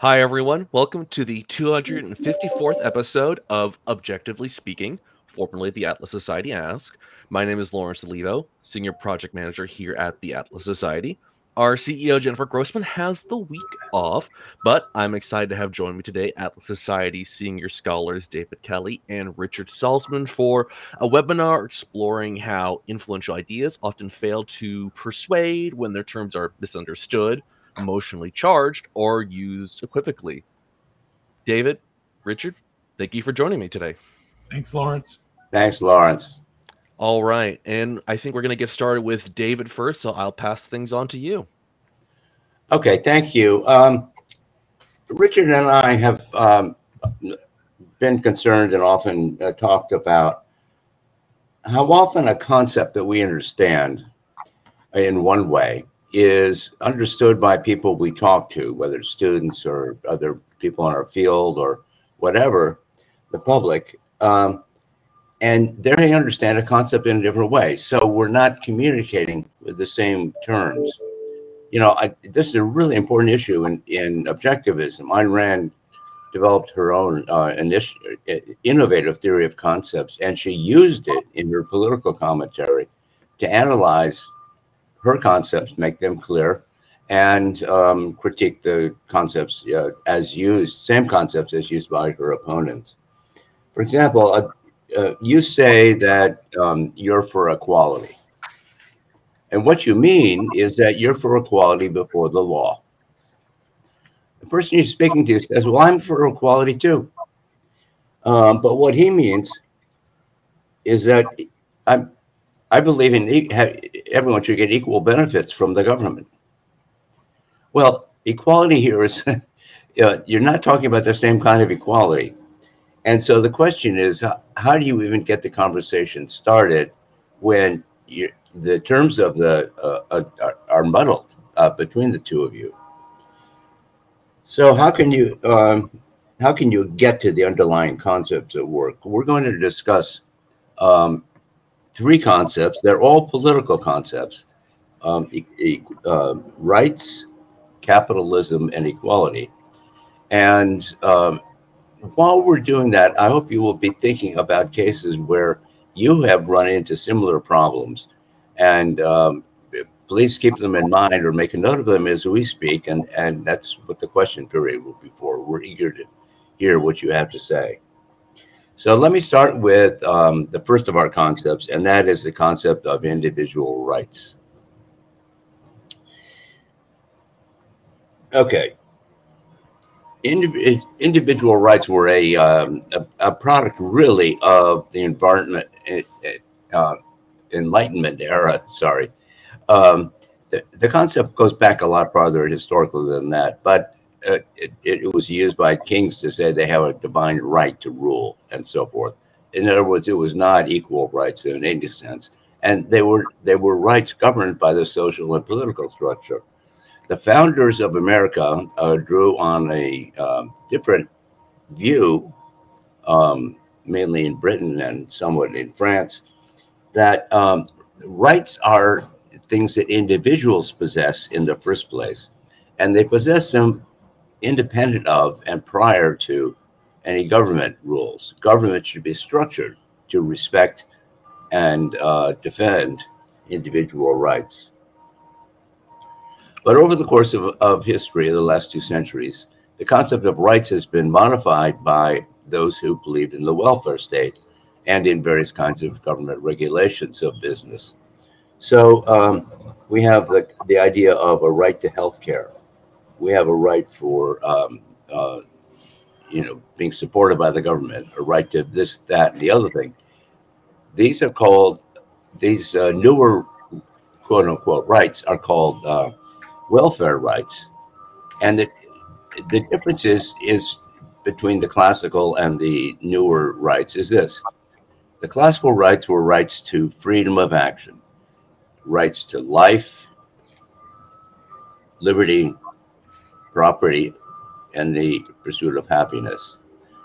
Hi, everyone. Welcome to the 254th episode of Objectively Speaking, formerly the Atlas Society Ask. My name is Lawrence Olivo, Senior Project Manager here at the Atlas Society. Our CEO, Jennifer Grossman, has the week off, but I'm excited to have joined me today Atlas Society Senior Scholars David Kelly and Richard Salzman for a webinar exploring how influential ideas often fail to persuade when their terms are misunderstood, emotionally charged, or used equivocally. David, Richard, thank you for joining me today. Thanks, Lawrence. Thanks, Lawrence. All right, and I think we're going to get started with David first, so I'll pass things on to you. Okay, thank you. Richard and I have been concerned and often talked about how often a concept that we understand in one way is understood by people we talk to, whether it's students or other people in our field or whatever, the public, and they understand a concept in a different way. So we're not communicating with the same terms. This is a really important issue in objectivism. Ayn Rand developed her own innovative theory of concepts, and she used it in her political commentary to analyze her concepts, make them clear, and critique the concepts same concepts as used by her opponents. For example, you say that you're for equality. And what you mean is that you're for equality before the law. The person you're speaking to says, well, I'm for equality too. But what he means is that I believe everyone should get equal benefits from the government. Well, equality here is, you're not talking about the same kind of equality. And so the question is, how do you even get the conversation started when the terms of are muddled between the two of you? So how can you get to the underlying concepts at work? We're going to discuss three concepts. They're all political concepts: rights, capitalism, and equality. And while we're doing that, I hope you will be thinking about cases where you have run into similar problems, and please keep them in mind or make a note of them as we speak. And that's what the question period will be for. We're eager to hear what you have to say. So let me start with the first of our concepts, and that is the concept of individual rights. Okay. Individual rights were a product really of the Enlightenment era. Sorry. The concept goes back a lot farther historically than that, but it was used by kings to say they have a divine right to rule and so forth. In other words, it was not equal rights in any sense, and they were rights governed by the social and political structure. The founders of America drew on a different view, mainly in Britain and somewhat in France, that rights are things that individuals possess in the first place, and they possess them independent of and prior to any government rules. Government should be structured to respect and defend individual rights. But over the course of history, of the last 2 centuries, the concept of rights has been modified by those who believed in the welfare state and in various kinds of government regulations of business. So we have the idea of a right to health care. We have a right for being supported by the government, a right to this, that, and the other thing. These newer quote unquote rights are called welfare rights, and the difference is between the classical and the newer rights is this: the classical rights were rights to freedom of action, rights to life, liberty, property, and the pursuit of happiness.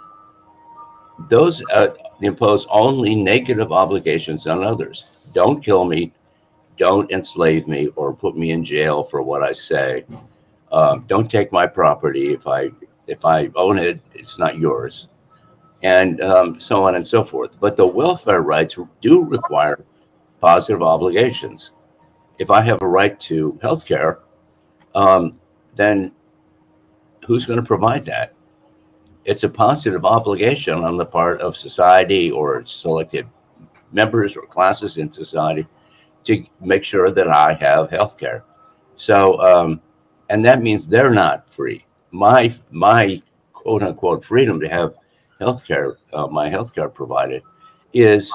Those impose only negative obligations on others. Don't kill me, don't enslave me or put me in jail for what I say. Don't take my property if I If I own it, it's not yours, and so on and so forth. But the welfare rights do require positive obligations. If I have a right to health care, then who's going to provide that? It's a positive obligation on the part of society or selected members or classes in society to make sure that I have health care. So, and that means they're not free. My quote unquote freedom to have health care, my health care provided, is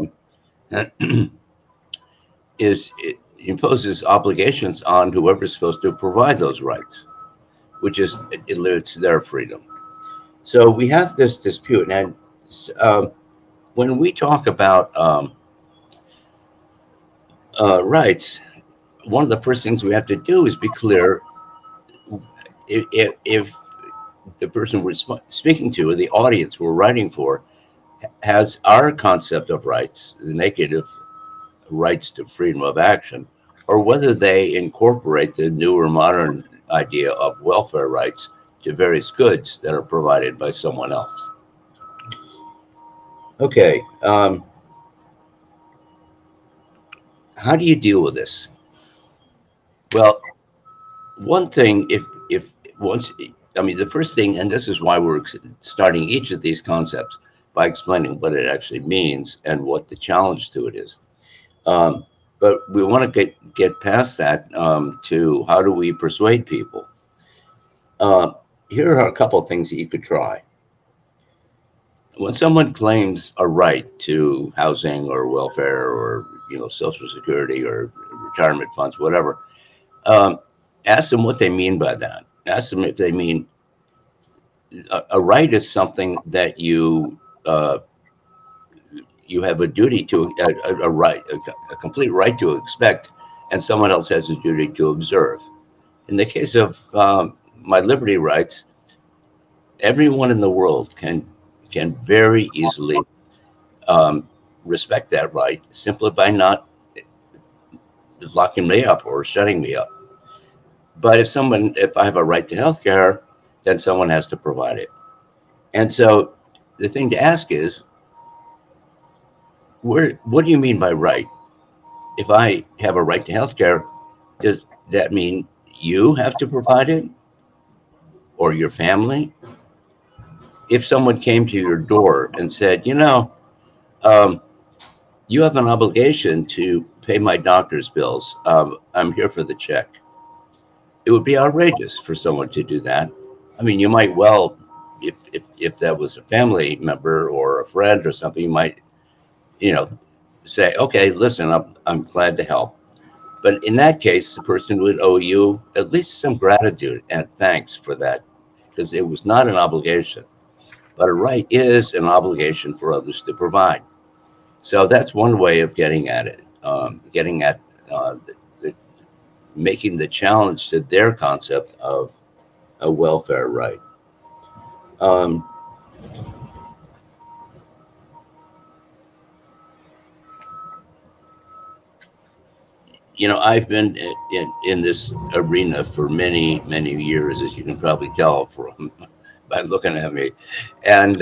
is it imposes obligations on whoever's supposed to provide those rights, which is it limits their freedom. So we have this dispute, and when we talk about rights, one of the first things we have to do is be clear if the person we're speaking to, or the audience we're writing for, has our concept of rights, the negative rights to freedom of action, or whether they incorporate the newer modern idea of welfare rights to various goods that are provided by someone else. Okay, how do you deal with this? Well, one thing, if once, I mean, the first thing, and this is why we're starting each of these concepts by explaining what it actually means and what the challenge to it is. But we want to get past that to how do we persuade people? Here are a couple of things that you could try. When someone claims a right to housing or welfare or Social Security or retirement funds, whatever, ask them what they mean by that. Ask them if they mean a right is something that you have a duty to, a right, a complete right to expect, and someone else has a duty to observe. In the case of my liberty rights, everyone in the world can very easily respect that right simply by not locking me up or shutting me up. But if I have a right to health care, then someone has to provide it. And so the thing to ask is, what do you mean by right? If I have a right to health care, does that mean you have to provide it, or your family? If someone came to your door and said, you have an obligation to pay my doctor's bills, I'm here for the check, it would be outrageous for someone to do that. I mean, you might well, if that was a family member or a friend or something, you might, say, okay, listen, I'm glad to help. But in that case, the person would owe you at least some gratitude and thanks for that, because it was not an obligation. But a right is an obligation for others to provide. So that's one way of getting at it, making the challenge to their concept of a welfare right. I've been in this arena for many, many years, as you can probably tell from by looking at me, and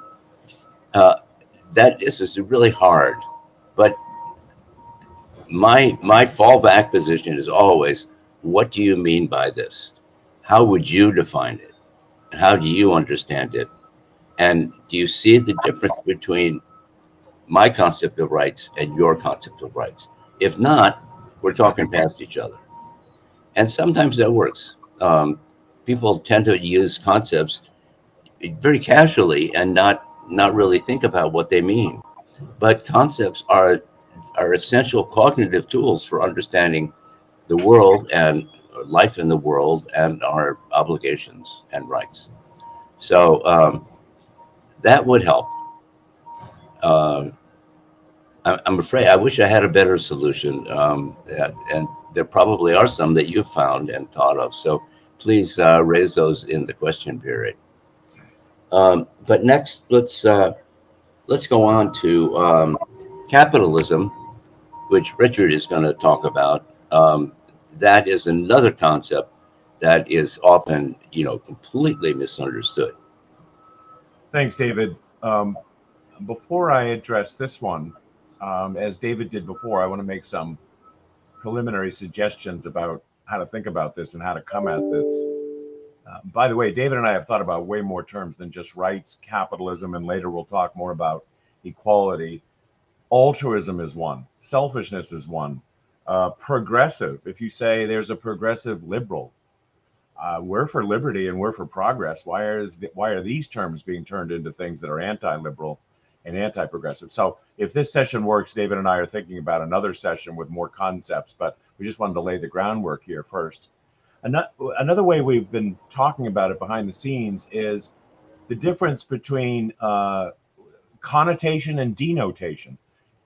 that is really hard. But my fallback position is always, what do you mean by this? How would you define it? And how do you understand it? And do you see the difference between my concept of rights and your concept of rights? If not, we're talking past each other. And sometimes that works. People tend to use concepts very casually and not really think about what they mean. But concepts are essential cognitive tools for understanding the world and life in the world and our obligations and rights. So that would help. I'm afraid I wish I had a better solution, and there probably are some that you've found and thought of. So please raise those in the question period. But next, let's go on to capitalism, which Richard is going to talk about. That is another concept that is often, completely misunderstood. Thanks, David. Before I address this one, as David did before, I want to make some preliminary suggestions about how to think about this and how to come at this. By the way, David and I have thought about way more terms than just rights, capitalism, and later we'll talk more about equality. Altruism is one. Selfishness is one. Progressive. If you say there's a progressive liberal, we're for liberty and we're for progress. Why are these terms being turned into things that are anti-liberal and anti-progressive? So if this session works, David and I are thinking about another session with more concepts, but we just wanted to lay the groundwork here first. Another way we've been talking about it behind the scenes is the difference between connotation and denotation.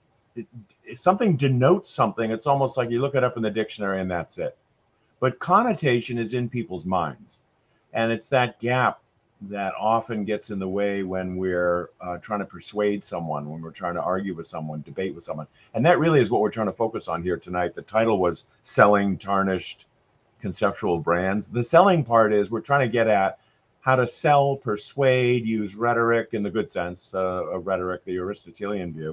If something denotes something, it's almost like you look it up in the dictionary and that's it. But connotation is in people's minds. And it's that gap that often gets in the way when we're trying to persuade someone, when we're trying to argue with someone, debate with someone. And that really is what we're trying to focus on here tonight. The title was Selling Tarnished Conceptual Brands. The selling part is we're trying to get at how to sell, persuade, use rhetoric in the good sense of rhetoric, the Aristotelian view,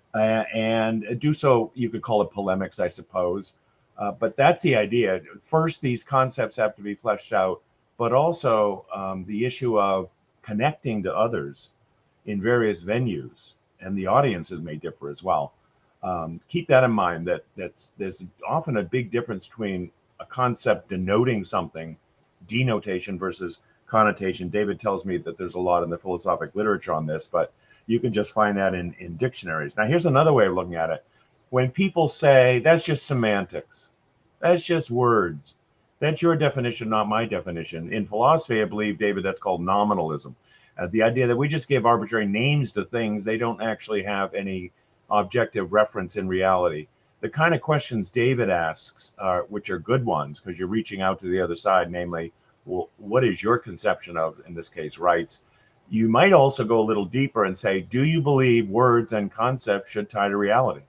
and do so, you could call it polemics, I suppose. But that's the idea. First, these concepts have to be fleshed out, but also the issue of connecting to others in various venues, and the audiences may differ as well. Keep that in mind, that there's often a big difference between a concept denoting something, denotation, versus connotation. David tells me that there's a lot in the philosophic literature on this, but you can just find that in dictionaries. Now, here's another way of looking at it. When people say, that's just semantics, that's just words, that's your definition, not my definition. In philosophy, I believe, David, that's called nominalism. The idea that we just give arbitrary names to things, they don't actually have any objective reference in reality. The kind of questions David asks, which are good ones, because you're reaching out to the other side, namely, well, what is your conception of, in this case, rights? You might also go a little deeper and say, do you believe words and concepts should tie to reality?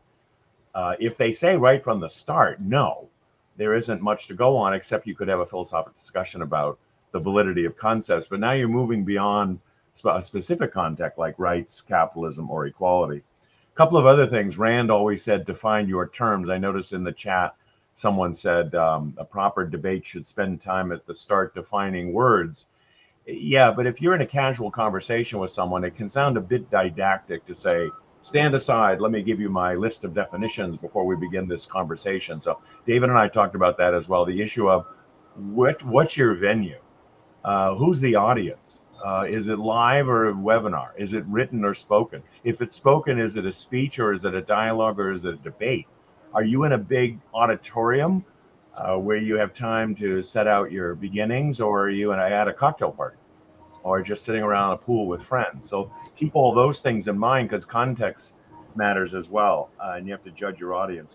If they say right from the start, no, there isn't much to go on, except you could have a philosophical discussion about the validity of concepts. But now you're moving beyond a specific context like rights, capitalism, or equality. A couple of other things. Rand always said, define your terms. I noticed in the chat, someone said a proper debate should spend time at the start defining words. Yeah, but if you're in a casual conversation with someone, it can sound a bit didactic to say, stand aside, let me give you my list of definitions before we begin this conversation. So David and I talked about that as well. The issue of what's your venue? Who's the audience? Is it live or a webinar? Is it written or spoken? If it's spoken, is it a speech or is it a dialogue or is it a debate? Are you in a big auditorium where you have time to set out your beginnings, or are you at a cocktail party, or just sitting around a pool with friends? So keep all those things in mind, because context matters as well, and you have to judge your audience.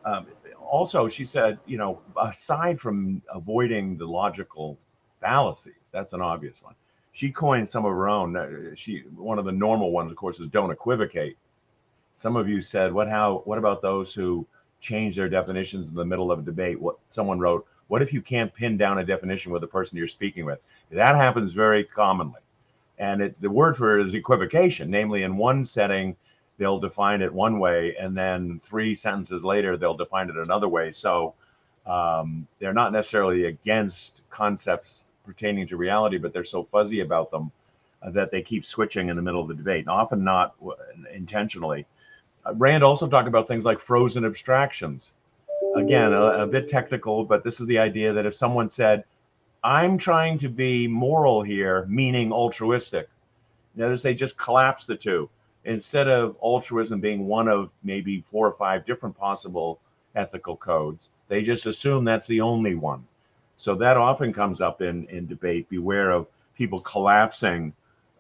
Also, she said, aside from avoiding the logical fallacies, that's an obvious one. She coined some of her own. One of the normal ones, of course, is don't equivocate. Some of you said, what about those who change their definitions in the middle of a debate? Someone wrote, what if you can't pin down a definition with the person you're speaking with? That happens very commonly. And the word for it is equivocation. Namely, in one setting, they'll define it one way, and then 3 sentences later, they'll define it another way. So they're not necessarily against concepts pertaining to reality, but they're so fuzzy about them that they keep switching in the middle of the debate, and often not intentionally. Rand also talked about things like frozen abstractions. Again, a bit technical, but this is the idea that if someone said, I'm trying to be moral here, meaning altruistic, notice they just collapse the two. Instead of altruism being one of maybe 4 or 5 different possible ethical codes, they just assume that's the only one. So that often comes up in debate. Beware of people collapsing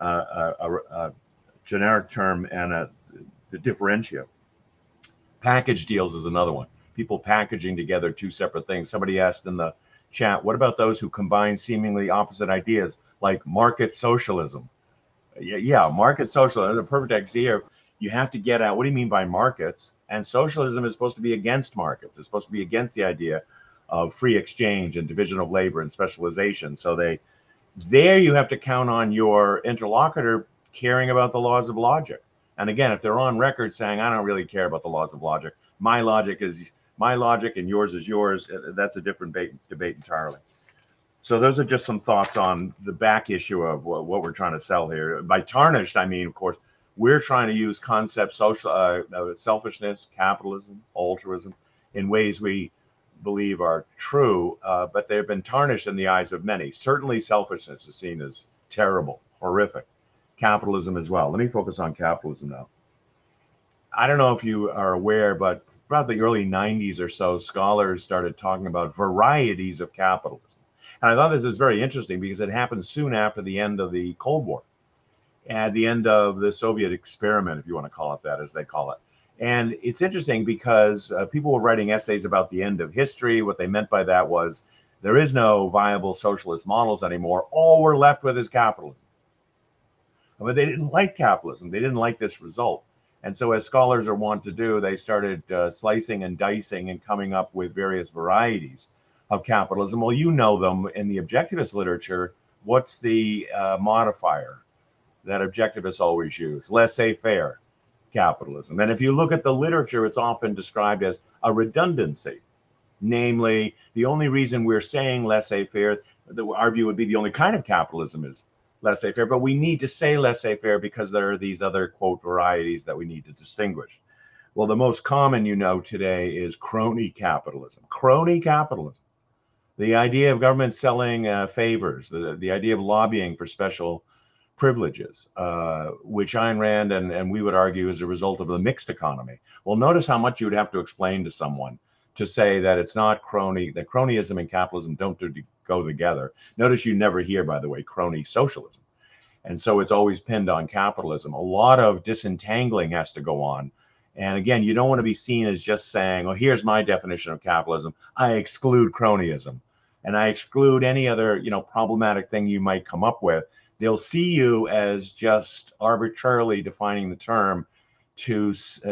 a generic term and the differentiate. Package deals is another one. People packaging together 2 separate things. Somebody asked in the chat, what about those who combine seemingly opposite ideas like market socialism? Yeah, market socialism, the perfect example. You have to get at, what do you mean by markets? And socialism is supposed to be against markets. It's supposed to be against the idea of free exchange and division of labor and specialization. So there you have to count on your interlocutor caring about the laws of logic. And again, if they're on record saying, I don't really care about the laws of logic, my logic is my logic and yours is yours, that's a different debate entirely. So those are just some thoughts on the back issue of what we're trying to sell here. By tarnished, I mean, of course, we're trying to use concepts, social selfishness, capitalism, altruism, in ways we believe are true, but they've been tarnished in the eyes of many. Certainly selfishness is seen as terrible, horrific. Capitalism as well. Let me focus on capitalism now. I don't know if you are aware, but about the early 90s or so, scholars started talking about varieties of capitalism. And I thought this was very interesting because it happened soon after the end of the Cold War, at the end of the Soviet experiment, if you want to call it that, as they call it. And it's interesting because people were writing essays about the end of history. What they meant by that was there is no viable socialist models anymore. All we're left with is capitalism. But they didn't like capitalism. They didn't like this result. And so as scholars are wont to do, they started slicing and dicing and coming up with various varieties of capitalism. Well, you know them in the objectivist literature. What's the modifier that objectivists always use? Laissez-faire capitalism. And if you look at the literature, it's often described as a redundancy. Namely, the only reason we're saying laissez-faire, our view would be the only kind of capitalism is laissez-faire, but we need to say laissez-faire because there are these other, quote, varieties that we need to distinguish. Well, the most common, you know, today is crony capitalism. Crony capitalism. The idea of government selling favors, the idea of lobbying for special privileges, which Ayn Rand and we would argue is a result of the mixed economy. Well, notice how much you would have to explain to someone to say that it's not crony, that cronyism and capitalism don't go together. Notice you never hear, by the way, crony socialism. And so it's always pinned on capitalism. A lot of disentangling has to go on. And again, you don't want to be seen as just saying, well, here's my definition of capitalism. I exclude cronyism and I exclude any other, you know, problematic thing you might come up with. They'll see you as just arbitrarily defining the term to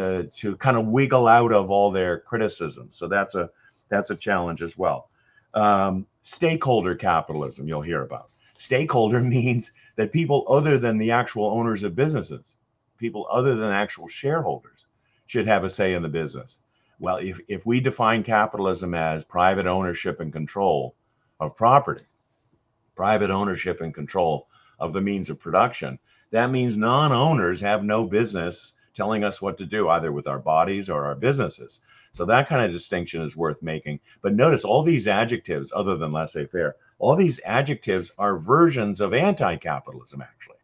kind of wiggle out of all their criticism. So that's a challenge as well. Stakeholder capitalism, you'll hear about. Stakeholder means that people other than the actual owners of businesses, people other than actual shareholders, should have a say in the business. Well, if we define capitalism as private ownership and control of property, private ownership and control of the means of production, that means non-owners have no business telling us what to do, either with our bodies or our businesses. So that kind of distinction is worth making. But notice all these adjectives, other than laissez-faire, all these adjectives are versions of anti-capitalism, actually.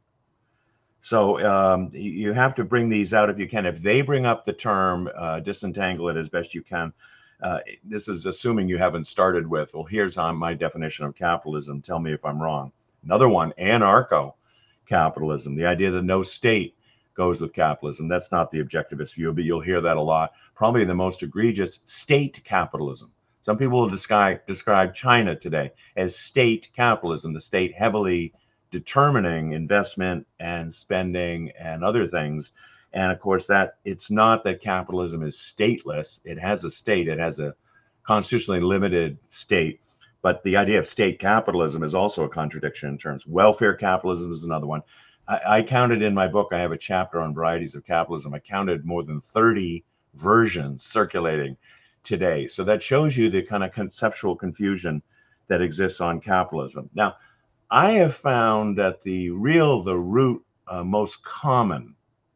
So you have to bring these out if you can. If they bring up the term, disentangle it as best you can. This is assuming you haven't started with, well, here's my definition of capitalism. Tell me if I'm wrong. Another one, anarcho-capitalism, the idea that no state goes with capitalism. That's not the objectivist view, but you'll hear that a lot. Probably the most egregious, state capitalism. Some people will describe China today as state capitalism, the state heavily determining investment and spending and other things. And of course, that it's not that capitalism is stateless. It has a state. It has a constitutionally limited state. But the idea of state capitalism is also a contradiction in terms. Welfare capitalism is another one. I counted in my book, I have a chapter on varieties of capitalism. I counted more than 30 versions circulating today. So that shows you the kind of conceptual confusion that exists on capitalism. Now, I have found that the root, most common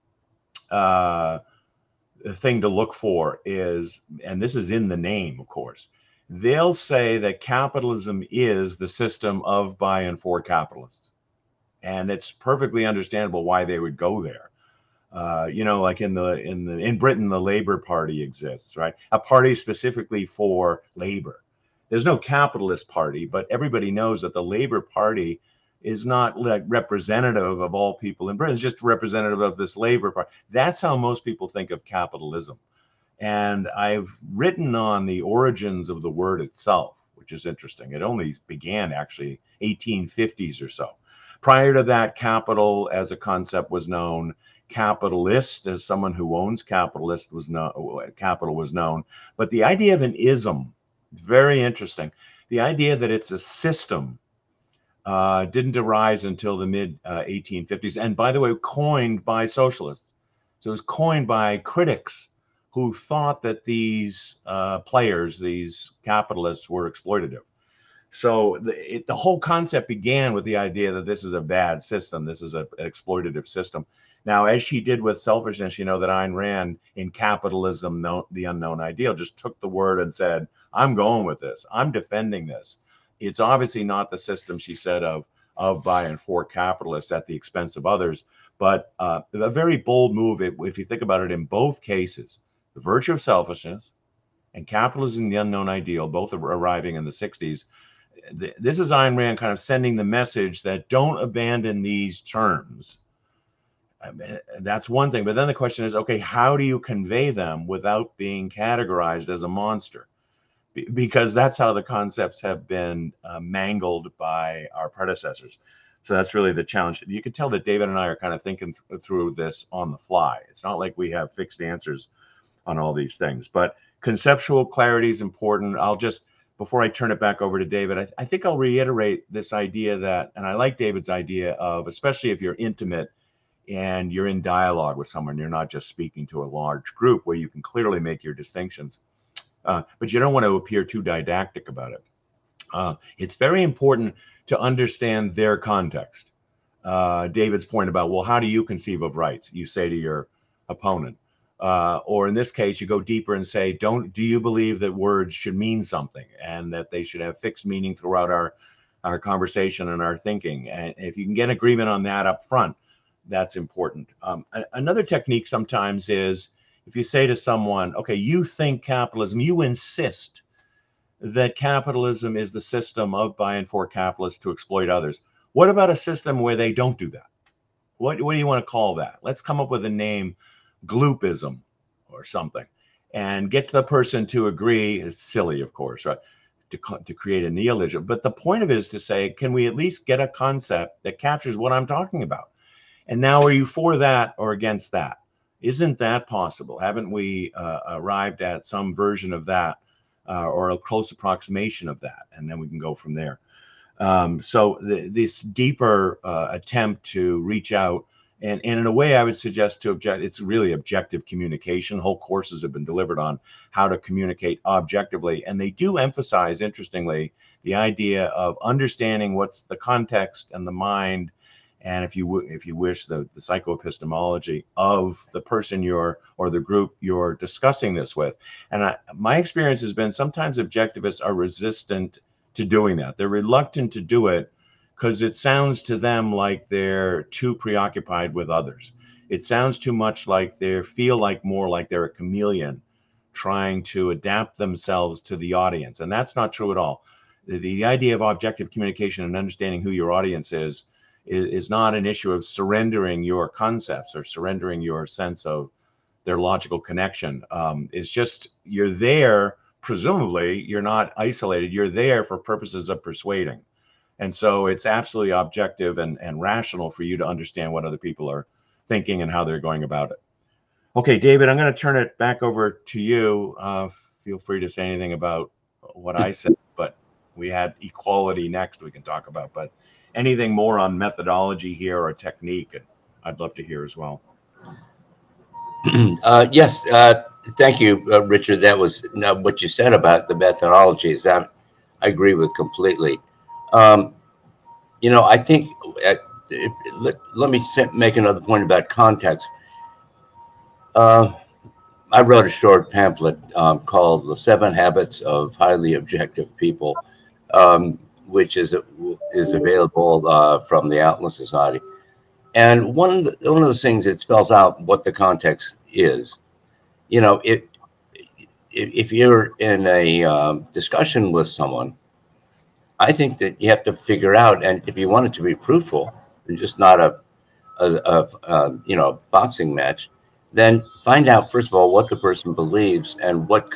thing to look for is, and this is in the name, of course, they'll say that capitalism is the system of, by, and for capitalists. And it's perfectly understandable why they would go there. You know, like in Britain, the Labour Party exists, right? A party specifically for labor. There's no capitalist party, but everybody knows that the Labour Party is not like representative of all people in Britain. It's just representative of this Labour Party. That's how most people think of capitalism. And I've written on the origins of the word itself, which is interesting. It only began actually 1850s or so. Prior to that, capital as a concept was known. Capitalist as someone who owns capital was known. But the idea of an ism It's very interesting. The idea that it's a system didn't arise until the mid 1850s. And by the way, coined by socialists. So it was coined by critics who thought that these players, these capitalists, were exploitative. So the whole concept began with the idea that this is a bad system. This is an exploitative system. Now, as she did with selfishness, you know, that Ayn Rand in Capitalism, the Unknown Ideal, just took the word and said, I'm going with this. I'm defending this. It's obviously not the system, she said, of by and for capitalists at the expense of others, but a very bold move if you think about it in both cases. The Virtue of Selfishness and Capitalism, the Unknown Ideal, both are arriving in the 60s. This is Ayn Rand kind of sending the message that don't abandon these terms. That's one thing. But then the question is, okay, how do you convey them without being categorized as a monster? Because that's how the concepts have been mangled by our predecessors. So that's really the challenge. You can tell that David and I are kind of thinking through this on the fly. It's not like we have fixed answers on all these things, but conceptual clarity is important. I'll just, before I turn it back over to David, I think I'll reiterate this idea that, and I like David's idea of, especially if you're intimate and you're in dialogue with someone, you're not just speaking to a large group where you can clearly make your distinctions, but you don't want to appear too didactic about it. It's very important to understand their context. David's point about, well, how do you conceive of rights? You say to your opponent. Or in this case, you go deeper and say, do you believe that words should mean something and that they should have fixed meaning throughout our conversation and our thinking? And if you can get agreement on that up front, that's important. Another technique sometimes is if you say to someone, okay, you think capitalism, you insist that capitalism is the system of by and for capitalists to exploit others. What about a system where they don't do that? What do you want to call that? Let's come up with a name, gloopism or something, and get the person to agree. It's silly, of course, right? To create a neologism. But the point of it is to say, can we at least get a concept that captures what I'm talking about? And now, are you for that or against that? Isn't that possible? Haven't we arrived at some version of that or a close approximation of that? And then we can go from there. So this deeper attempt to reach out, and in a way, I would suggest it's really objective communication. Whole courses have been delivered on how to communicate objectively. And they do emphasize, interestingly, the idea of understanding what's the context and the mind, and if you wish, the psychoepistemology of the person or the group you're discussing this with. And my experience has been sometimes objectivists are resistant to doing that. They're reluctant to do it because it sounds to them like they're too preoccupied with others. It sounds too much like they feel like more like they're a chameleon trying to adapt themselves to the audience. And that's not true at all. The idea of objective communication and understanding who your audience is not an issue of surrendering your concepts or surrendering your sense of their logical connection. It's just you're there, presumably, you're not isolated. You're there for purposes of persuading. And so it's absolutely objective and rational for you to understand what other people are thinking and how they're going about it. Okay, David, I'm going to turn it back over to you. Feel free to say anything about what I said, but we had equality next we can talk about. But anything more on methodology here or technique, I'd love to hear as well. Yes, thank you, Richard. That was what you said about the methodologies. That I agree with completely. I think let me make another point about context. I wrote a short pamphlet called The 7 Habits of Highly Objective People, which is available from the Atlas Society. And one of the things it spells out what the context is. If you're in a discussion with someone, I think that you have to figure out, and if you want it to be fruitful and just not a boxing match, then find out first of all what the person believes and what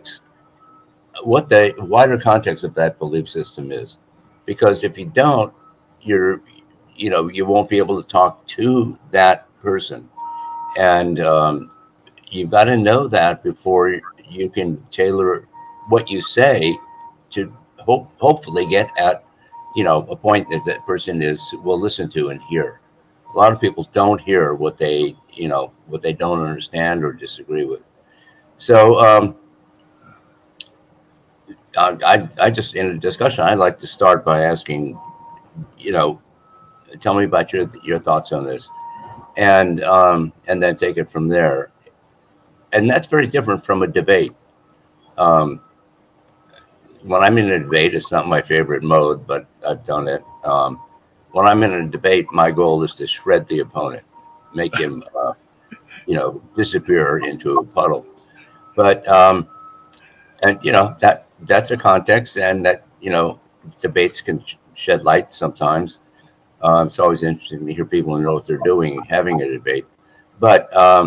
the wider context of that belief system is. Because if you don't, you won't be able to talk to that person, and you've got to know that before you can tailor what you say to hopefully get at, a point that that person will listen to and hear. A lot of people don't hear what they don't understand or disagree with. So I just, in a discussion, I'd like to start by asking, tell me about your thoughts on this, and then take it from there. And that's very different from a debate. When I'm in a debate, it's not my favorite mode, but I've done it. When I'm in a debate, my goal is to shred the opponent, make him, disappear into a puddle. But and that's a context, and that debates can shed light sometimes. It's always interesting to hear people know what they're doing having a debate, but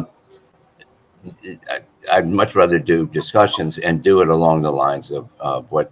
I'd much rather do discussions and do it along the lines of what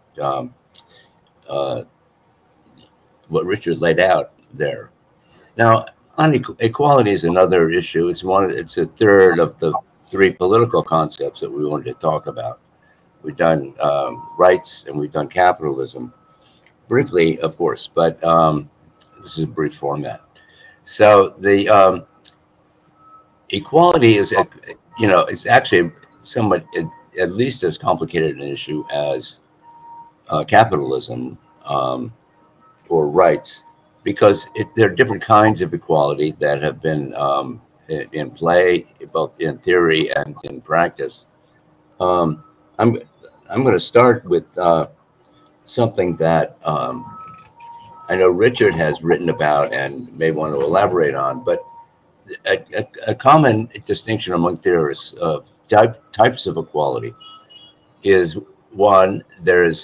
Richard laid out there. Now, equality is another issue. It's a third of the three political concepts that we wanted to talk about. We've done rights and we've done capitalism briefly, of course, but this is a brief format. So the equality is, it's actually somewhat at least as complicated an issue as capitalism or rights, because there are different kinds of equality that have been in play, both in theory and in practice. I'm going to start with something that I know Richard has written about and may want to elaborate on, but a common distinction among theorists of types of equality is, one, there's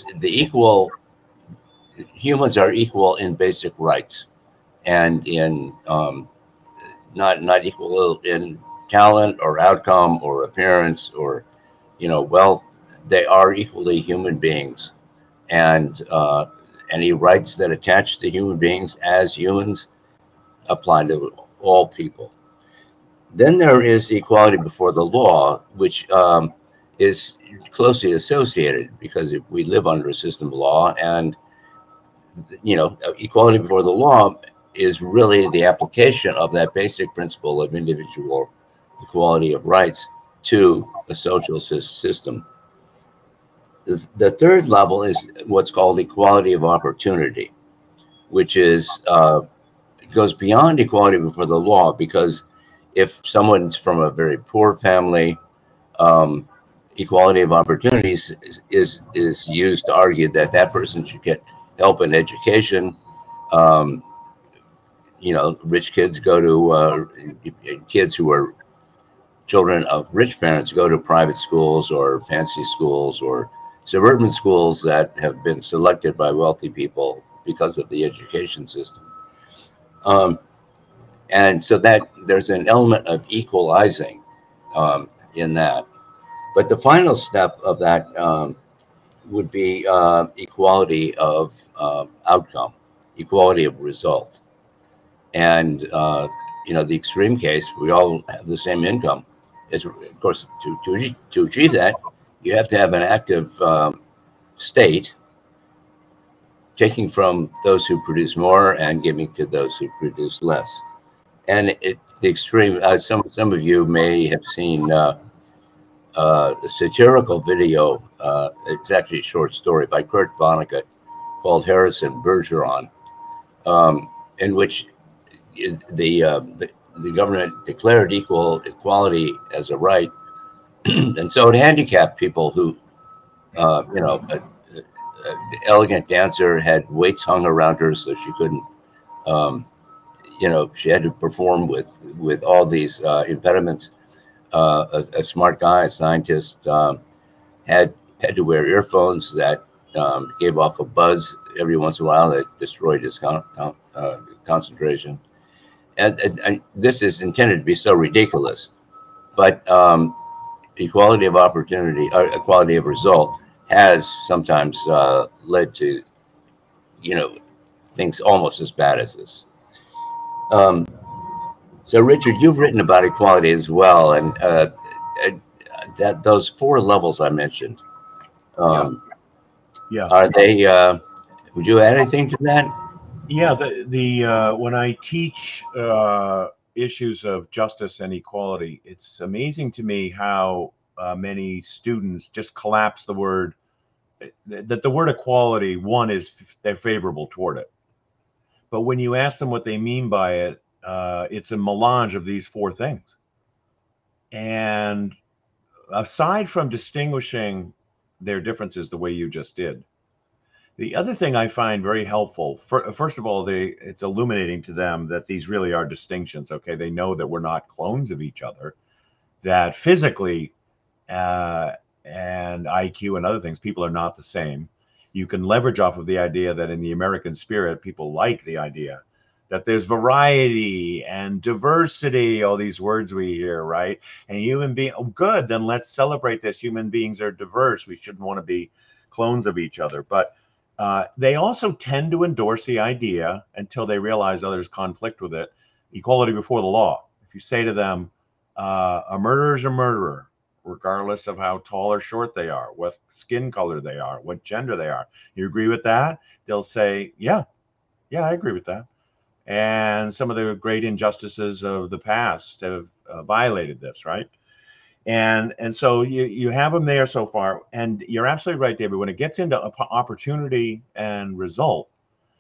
humans are equal in basic rights and in not equal in talent or outcome or appearance or wealth. They are equally human beings, and any rights that attach to human beings as humans apply to all people. Then there is equality before the law, which is closely associated, because if we live under a system of law, and equality before the law is really the application of that basic principle of individual equality of rights to a social system. The third level is what's called equality of opportunity, which goes beyond equality before the law, because if someone's from a very poor family, equality of opportunities is used to argue that person should get help in education. Rich kids go to kids who are children of rich parents go to private schools or fancy schools or suburban schools that have been selected by wealthy people because of the education system. And so that there's an element of equalizing in that. But the final step of that would be equality of outcome, equality of result. And, the extreme case, we all have the same income. Is, of course, to achieve that, you have to have an active state taking from those who produce more and giving to those who produce less. And the extreme, some of you may have seen a satirical video. It's actually a short story by Kurt Vonnegut called Harrison Bergeron, in which the government declared equality as a right, and so it handicapped people who, an elegant dancer had weights hung around her so she couldn't, she had to perform with all these impediments. A smart guy, a scientist, had to wear earphones that gave off a buzz every once in a while that destroyed his concentration. And this is intended to be so ridiculous, but equality of opportunity, or equality of result, has sometimes led to, things almost as bad as this. So, Richard, you've written about equality as well, and that those four levels I mentioned. Yeah. Are they? Would you add anything to that? Yeah, when I teach issues of justice and equality, it's amazing to me how many students just collapse the word that the word equality. One is they're favorable toward it, but when you ask them what they mean by it, it's a melange of these four things. And aside from distinguishing their differences the way you just did, the other thing I find very helpful, first of all, it's illuminating to them that these really are distinctions. Okay, they know that we're not clones of each other, that physically uh, and IQ and other things, people are not the same. You can leverage off of the idea that in the American spirit, people like the idea that there's variety and diversity, all these words we hear, right? And human being, oh, good, then let's celebrate this. Human beings are diverse. We shouldn't want to be clones of each other. But they also tend to endorse the idea until they realize others conflict with it. Equality before the law. If you say to them, a murderer is a murderer, regardless of how tall or short they are, what skin color they are, what gender they are. You agree with that? They'll say, yeah, I agree with that. And some of the great injustices of the past have violated this, right? And so you have them there so far, and you're absolutely right, David. When it gets into opportunity and result,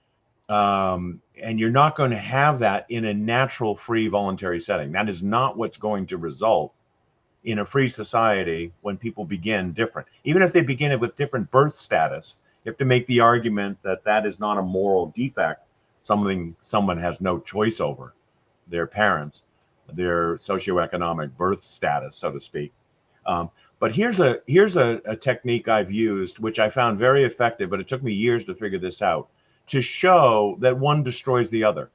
and you're not going to have that in a natural, free, voluntary setting. That is not what's going to result in a free society when people begin different. Even if they begin with different birth status, you have to make the argument that that is not a moral defect, something someone has no choice over, their parents, their socioeconomic birth status, so to speak. But here's a technique I've used, which I found very effective, but it took me years to figure this out, to show that one destroys the other.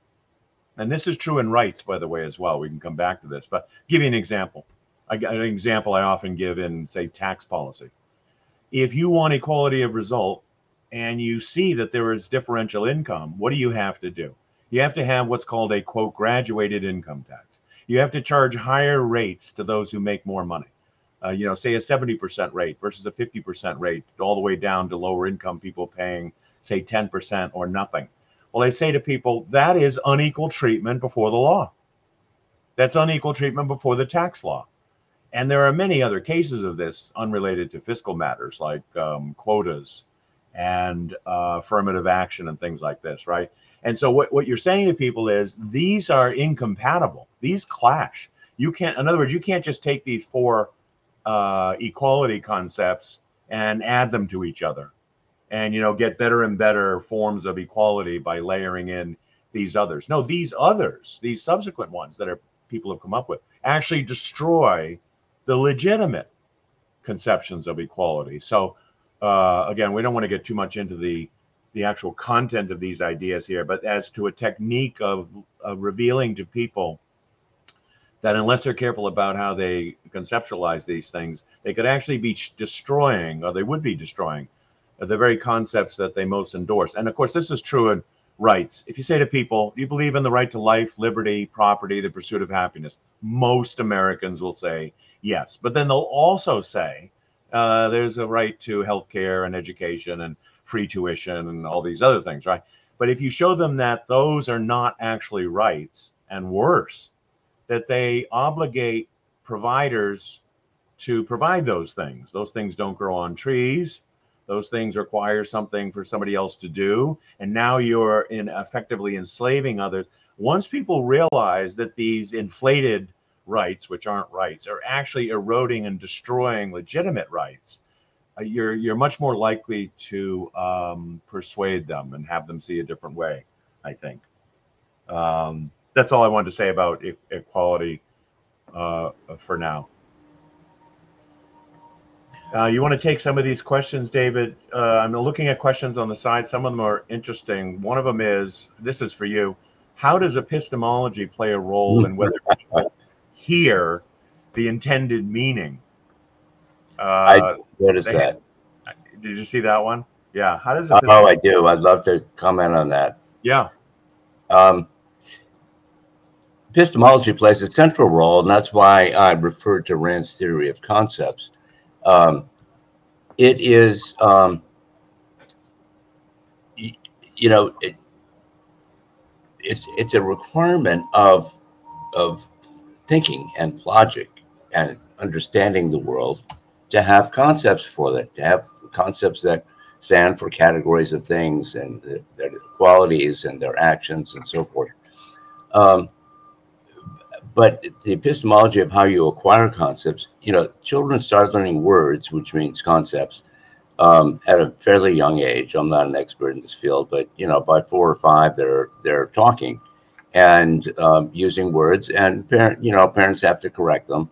And this is true in rights, by the way, as well. We can come back to this, but I'll give you an example. An example I often give in, say, tax policy. If you want equality of result and you see that there is differential income, what do you have to do? You have to have what's called a, quote, graduated income tax. You have to charge higher rates to those who make more money. Say a 70% rate versus a 50% rate, all the way down to lower income people paying, say, 10% or nothing. Well, I say to people, that is unequal treatment before the law. That's unequal treatment before the tax law. And there are many other cases of this unrelated to fiscal matters, like quotas and affirmative action and things like this, right? And so what you're saying to people is these are incompatible. These clash. You can't, in other words, you can't just take these four equality concepts and add them to each other and, get better and better forms of equality by layering in these others. No, these others, these subsequent ones that people have come up with, actually destroy the legitimate conceptions of equality. So again, we don't want to get too much into the actual content of these ideas here, but as to a technique of revealing to people that unless they're careful about how they conceptualize these things, they could actually be destroying, or they would be destroying, the very concepts that they most endorse. And of course, this is true in rights. If you say to people, do you believe in the right to life, liberty, property, the pursuit of happiness? Most Americans will say yes. But then they'll also say there's a right to healthcare and education and free tuition and all these other things, right? But if you show them that those are not actually rights, and worse, that they obligate providers to provide those things don't grow on trees. Those things require something for somebody else to do. And now you're effectively enslaving others. Once people realize that these inflated rights, which aren't rights, are actually eroding and destroying legitimate rights, you're much more likely to persuade them and have them see a different way, I think. That's all I wanted to say about equality for now. You want to take some of these questions, David? I'm looking at questions on the side. Some of them are interesting. One of them is, this is for you. How does epistemology play a role in whether people hear the intended meaning? I noticed that. Did you see that one? Yeah. How does I do. I'd love to comment on that. Yeah. Epistemology plays a central role, and that's why I referred to Rand's theory of concepts. It is you know, it's a requirement of thinking and logic and understanding the world to have concepts for it, to have concepts that stand for categories of things and their qualities and their actions and so forth. Um, but the epistemology of how you acquire concepts, children start learning words, which means concepts, at a fairly young age. I'm not an expert in this field, but by 4 or 5, they're talking and using words, and parents have to correct them.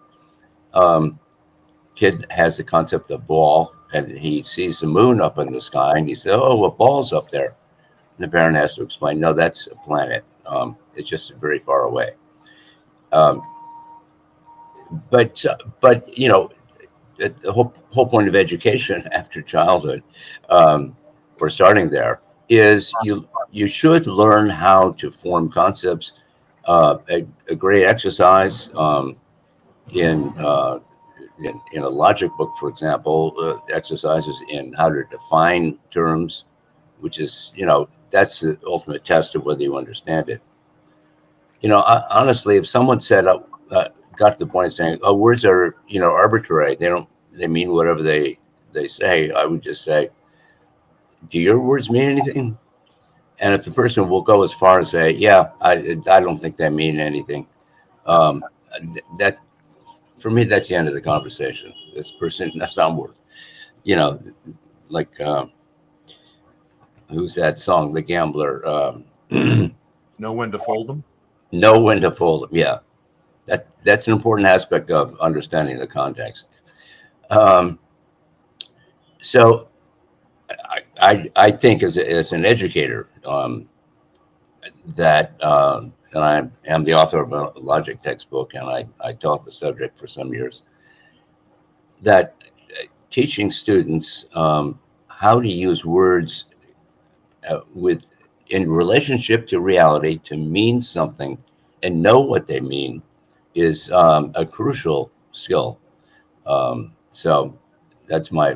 Kid has the concept of ball, and he sees the moon up in the sky, and he says, "Oh, a ball's up there." And the parent has to explain, "No, that's a planet. It's just very far away." Um, but the whole point of education after childhood, or starting there, is you should learn how to form concepts. A great exercise in a logic book, for example, exercises in how to define terms, which is that's the ultimate test of whether you understand it. Honestly, if someone said got to the point of saying, "Oh, words are arbitrary. They mean whatever they say," I would just say, "Do your words mean anything?" And if the person will go as far as say, "Yeah, I don't think they mean anything," that for me, that's the end of the conversation. This person, that's not worth, like who's that song, The Gambler? Know when to fold them. Know when to fold them. Yeah. That's an important aspect of understanding the context. So I think as an educator that, and I am the author of a logic textbook, and I taught the subject for some years, that teaching students how to use words in relationship to reality to mean something and know what they mean is a crucial skill. So that's my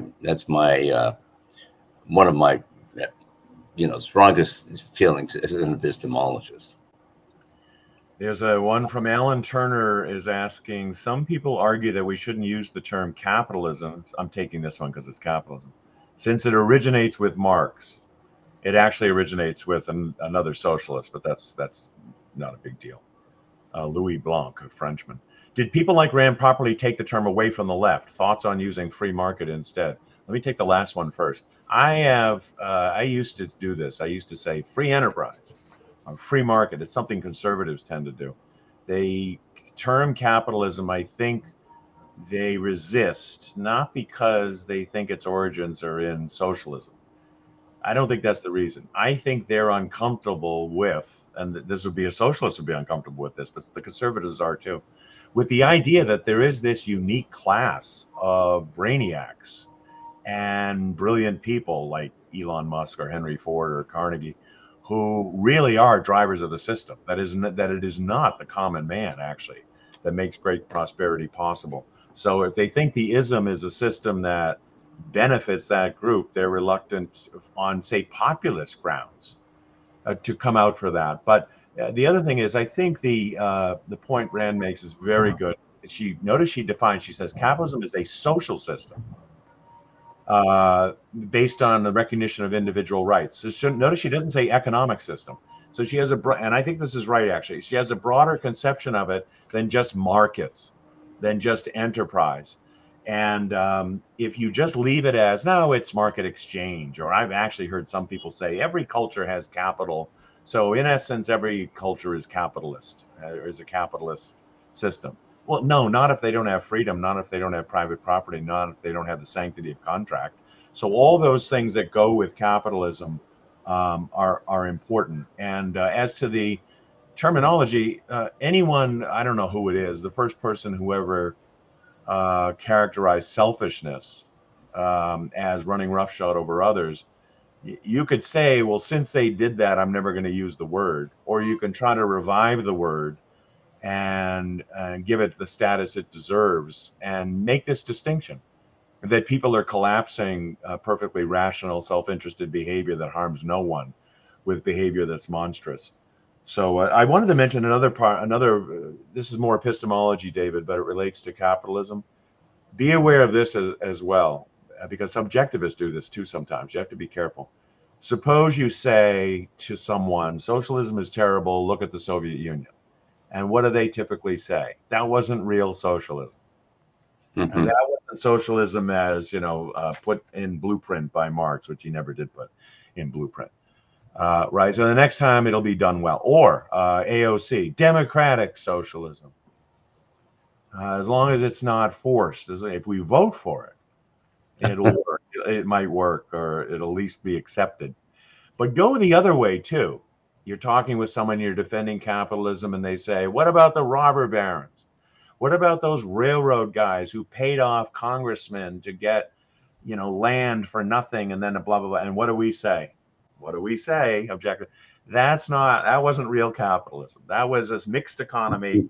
one of my strongest feelings as an epistemologist. There's a one from Alan Turner is asking, some people argue that we shouldn't use the term capitalism. I'm taking this one because it's capitalism, since it originates with Marx. It actually originates with another socialist, but that's not a big deal. Louis Blanc, a Frenchman. Did people like Rand properly take the term away from the left? Thoughts on using free market instead? Let me take the last one first. I used to do this. I used to say free enterprise or free market. It's something conservatives tend to do. The term capitalism, I think they resist, not because they think its origins are in socialism. I don't think that's the reason. I think they're uncomfortable with, and this would be a socialist would be uncomfortable with this, but the conservatives are too, with the idea that there is this unique class of brainiacs and brilliant people like Elon Musk or Henry Ford or Carnegie, who really are drivers of the system. That it is not the common man actually that makes great prosperity possible. So if they think the ism is a system that benefits that group, they're reluctant on, say, populist grounds to come out for that. But the other thing is, I think the point Rand makes is very good. She defines, she says, capitalism is a social system based on the recognition of individual rights. So notice she doesn't say economic system. So she has and I think this is right, actually. She has a broader conception of it than just markets, than just enterprise. And if you just leave it as, no, it's market exchange, or I've actually heard some people say every culture has capital. So in essence, every culture is capitalist, is a capitalist system. Well, no, not if they don't have freedom, not if they don't have private property, not if they don't have the sanctity of contract. So all those things that go with capitalism are important. And as to the terminology, anyone, I don't know who it is, the first person who ever characterized selfishness as running roughshod over others, you could say, well, since they did that, I'm never going to use the word. Or you can try to revive the word and give it the status it deserves and make this distinction that people are collapsing perfectly rational, self-interested behavior that harms no one with behavior that's monstrous. So I wanted to mention this is more epistemology, David, but it relates to capitalism. Be aware of this as well, because subjectivists do this too sometimes. You have to be careful. Suppose you say to someone, socialism is terrible, look at the Soviet Union. And what do they typically say? That wasn't real socialism. Mm-hmm. And that wasn't socialism as, put in Blueprint by Marx, which he never did put in Blueprint. Right. So the next time it'll be done well. Or AOC, democratic socialism. As long as it's not forced, if we vote for it, it'll work. It might work, or it'll at least be accepted. But go the other way too. You're talking with someone, you're defending capitalism, and they say, what about the robber barons? What about those railroad guys who paid off congressmen to get, land for nothing, and then blah, blah, blah. And what do we say? What do we say? Objective. That wasn't real capitalism. That was this mixed economy.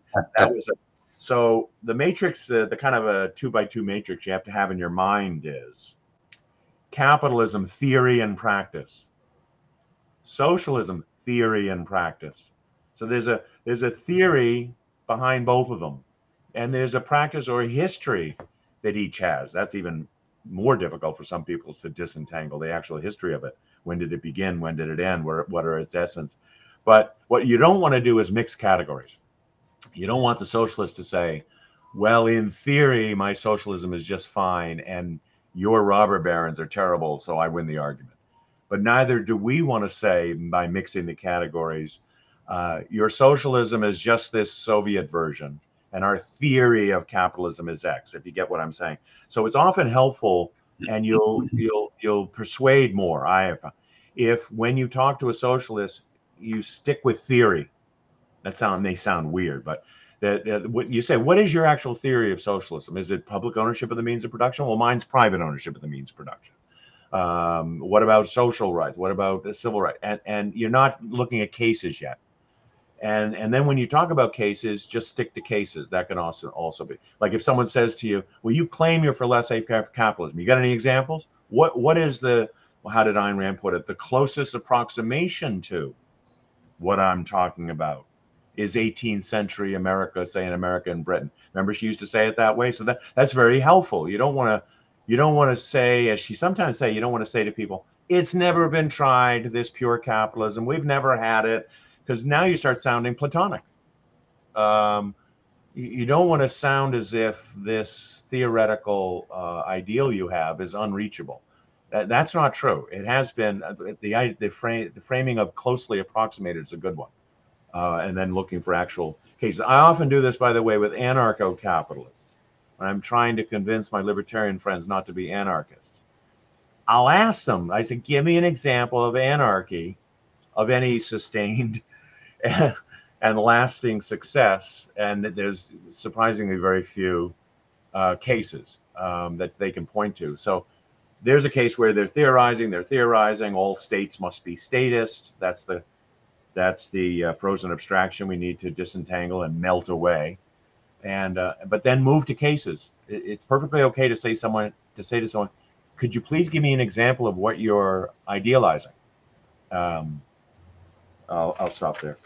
So the matrix, the kind of a 2x2 matrix you have to have in your mind is capitalism, theory and practice. Socialism, theory and practice. So there's a theory behind both of them. And there's a practice or a history that each has. That's even more difficult for some people to disentangle the actual history of it. When did it begin? When did it end? What are its essence? But what you don't want to do is mix categories. You don't want the socialist to say, well, in theory, my socialism is just fine, and your robber barons are terrible, so I win the argument. But neither do we want to say, by mixing the categories, your socialism is just this Soviet version, and our theory of capitalism is X, if you get what I'm saying. So it's often helpful, and you'll persuade more. If when you talk to a socialist, you stick with theory. May sound weird, but what you say, what is your actual theory of socialism? Is it public ownership of the means of production? Well, mine's private ownership of the means of production. What about social rights? What about the civil rights? And you're not looking at cases yet. And then when you talk about cases, just stick to cases. That can also be like if someone says to you, well, you claim you're for laissez-faire capitalism. You got any examples? What is how did Ayn Rand put it? The closest approximation to what I'm talking about is 18th century America, say in America and Britain. Remember, she used to say it that way. So that's very helpful. You don't want to say, as she sometimes say, you don't want to say to people, it's never been tried, this pure capitalism. We've never had it, because now you start sounding Platonic. You don't want to sound as if this theoretical ideal you have is unreachable. That's not true. It has been the framing of closely approximated is a good one. And then looking for actual cases. I often do this, by the way, with anarcho-capitalists. When I'm trying to convince my libertarian friends not to be anarchists, I'll ask them, I say, give me an example of anarchy of any sustained and lasting success. And there's surprisingly very few cases that they can point to. So there's a case where they're theorizing all states must be statist. That's the frozen abstraction we need to disentangle and melt away, and but then move to cases. It's perfectly okay to say to someone, could you please give me an example of what you're idealizing? I'll stop there.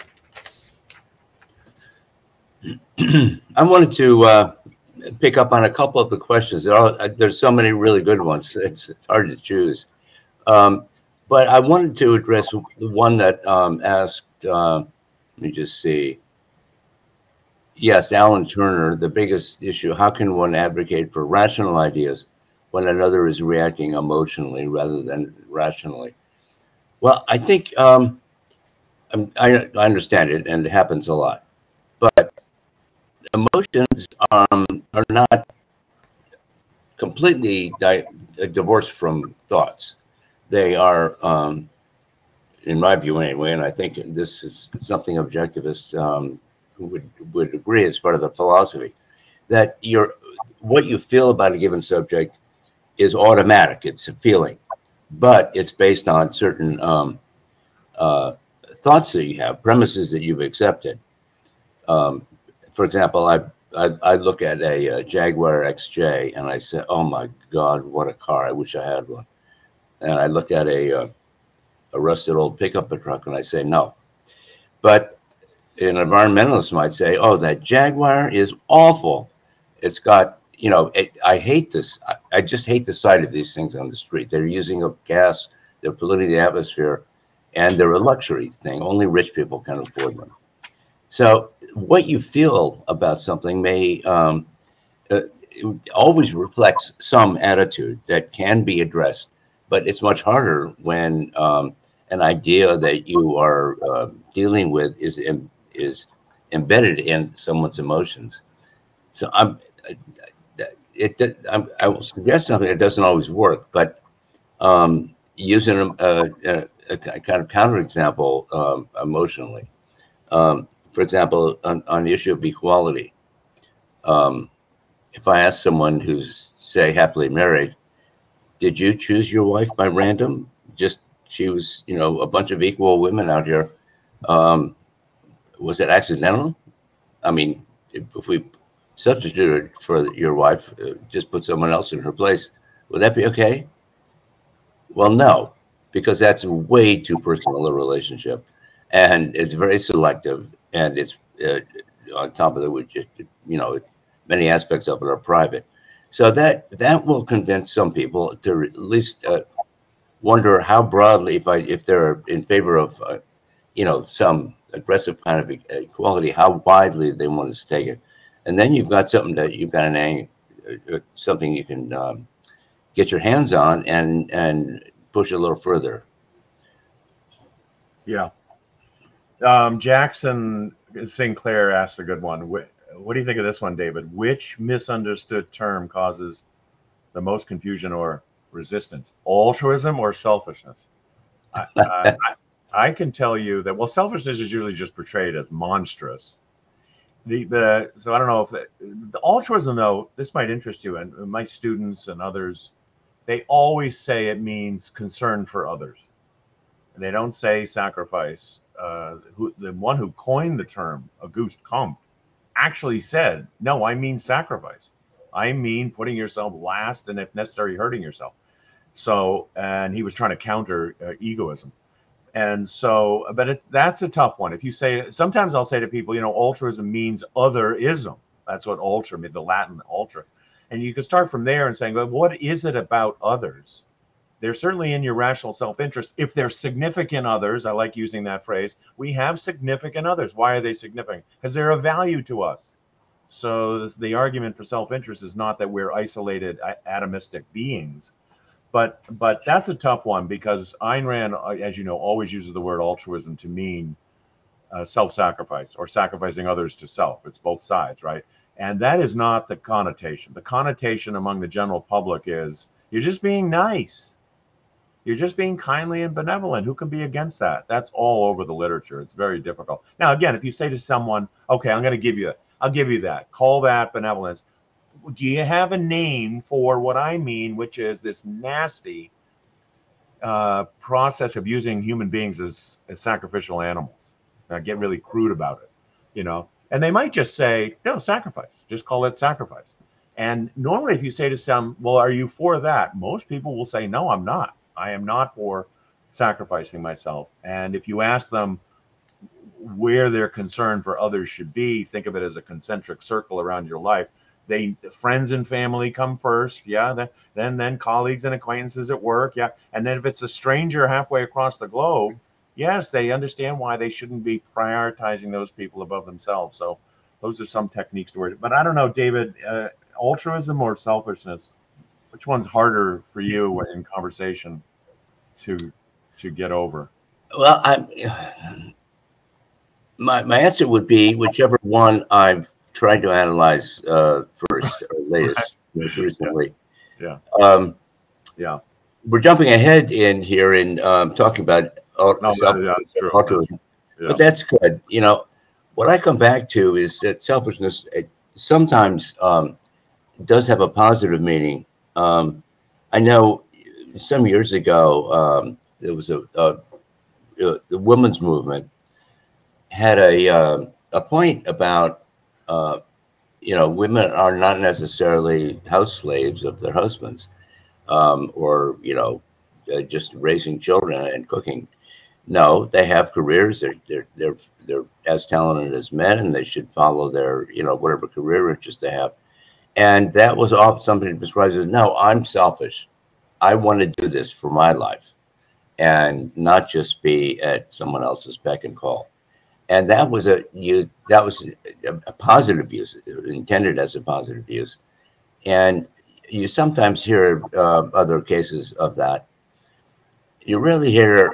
I wanted to pick up on a couple of the questions. There's so many really good ones. It's hard to choose. But I wanted to address the one that asked, let me just see. Yes, Alan Turner, the biggest issue, how can one advocate for rational ideas when another is reacting emotionally rather than rationally? Well, I think I understand it, and it happens a lot. But emotions are not completely divorced from thoughts. They are, in my view anyway, and I think this is something objectivists who would agree as part of the philosophy, that what you feel about a given subject is automatic. It's a feeling, but it's based on certain thoughts that you have, premises that you've accepted. For example, I look at a Jaguar XJ and I say, oh my God, what a car. I wish I had one. And I look at a a rusted old pickup truck, and I say no. But an environmentalist might say, "Oh, that Jaguar is awful. It's got, I hate this. I just hate the sight of these things on the street. They're using up gas. They're polluting the atmosphere, and they're a luxury thing. Only rich people can afford them." So what you feel about something may it always reflects some attitude that can be addressed, but it's much harder when an idea that you are dealing with is embedded in someone's emotions. So I will suggest something that doesn't always work, but using a kind of counterexample emotionally. For example, on the issue of equality, if I ask someone who's, say, happily married, did you choose your wife by random? Just she was, a bunch of equal women out here. Was it accidental? I mean, if we substituted for your wife, just put someone else in her place, would that be okay? Well, no, because that's way too personal a relationship, and it's very selective, and it's on top of it, we just, many aspects of it are private. So that will convince some people to at least wonder how broadly, if they're in favor of, some aggressive kind of equality, how widely they want to stake it. And then you've got something that you've got something you can get your hands on and push a little further. Yeah. Jackson Sinclair asked a good one. What do you think of this one, David? Which misunderstood term causes the most confusion or resistance? Altruism or selfishness? I can tell you that, well, selfishness is usually just portrayed as monstrous. So I don't know if the altruism, though, this might interest you, and my students and others, they always say it means concern for others. And they don't say sacrifice. The one who coined the term, Auguste Comte, actually said, no, I mean sacrifice. I mean putting yourself last and, if necessary, hurting yourself. So, and he was trying to counter egoism. And so, but that's a tough one. If you say, sometimes I'll say to people, altruism means otherism. That's what ultra means, the Latin ultra. And you can start from there and saying, well, what is it about others? They're certainly in your rational self-interest. If they're significant others, I like using that phrase, we have significant others. Why are they significant? Because they're of value to us. So the argument for self-interest is not that we're isolated, atomistic beings. But that's a tough one, because Ayn Rand, as you know, always uses the word altruism to mean self-sacrifice or sacrificing others to self. It's both sides, right? And that is not the connotation. The connotation among the general public is you're just being nice. You're just being kindly and benevolent. Who can be against that? That's all over the literature. It's very difficult. Now, again, if you say to someone, okay, I'll give you that. Call that benevolence. Do you have a name for what I mean, which is this nasty process of using human beings as sacrificial animals? Now, get really crude about it, And they might just say, no, sacrifice. Just call it sacrifice. And normally if you say to some, well, are you for that? Most people will say, no, I'm not. I am not for sacrificing myself. And if you ask them where their concern for others should be, think of it as a concentric circle around your life. Friends and family come first, yeah. Then colleagues and acquaintances at work, yeah. And then if it's a stranger halfway across the globe, yes, they understand why they shouldn't be prioritizing those people above themselves. So those are some techniques to it. But I don't know, David, altruism or selfishness, which one's harder for you in conversation to get over? Well, my answer would be whichever one I've tried to analyze first or latest, most recently. Yeah. Yeah. We're jumping ahead in here in talking about altruism, but that's good. What I come back to is that selfishness sometimes does have a positive meaning. I know some years ago there was the women's movement had a point about women are not necessarily house slaves of their husbands, or just raising children and cooking. No, they have careers. They're as talented as men, and they should follow their, whatever career interest they have. And that was all somebody describes as, no, I'm selfish. I want to do this for my life and not just be at someone else's beck and call. And that was a positive use, intended as a positive use. And you sometimes hear other cases of that. You really hear,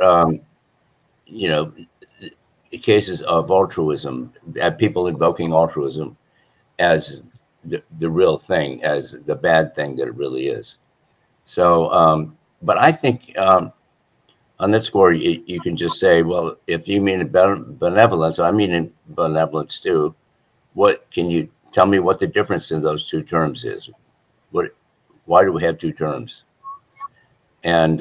cases of altruism, people invoking altruism as the real thing, as the bad thing that it really is. So, but I think on that score, you can just say, well, if you mean benevolence, I mean benevolence too. What can you tell me what the difference in those two terms is? Why do we have two terms? And